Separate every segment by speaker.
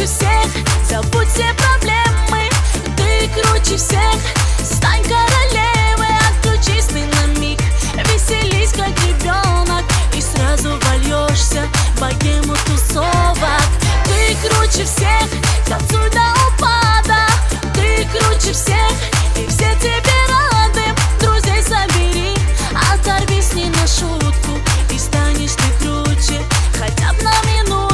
Speaker 1: круче всех, забудь все проблемы. Ты круче всех, стань королевой. Отключись ты на миг, веселись как ребенок, и сразу вольешься в богему тусовок. Ты круче всех, танцуй до упада. Ты круче всех, и все тебе рады. Друзей собери, оторвись не на шутку, и станешь ты круче хотя бы на минутку.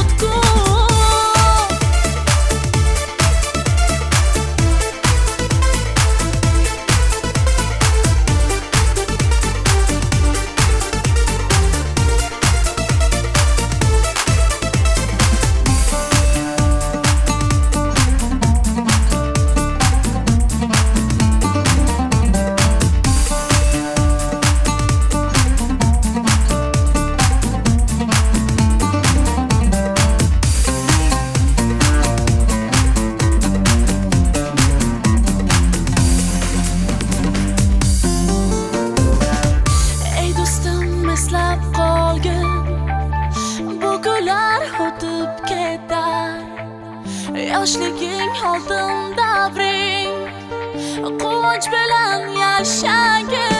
Speaker 1: Eslab qolgin, bu kunlar o'tib ketar. Yoshliging oltin davring, quvonch bilan yashagin.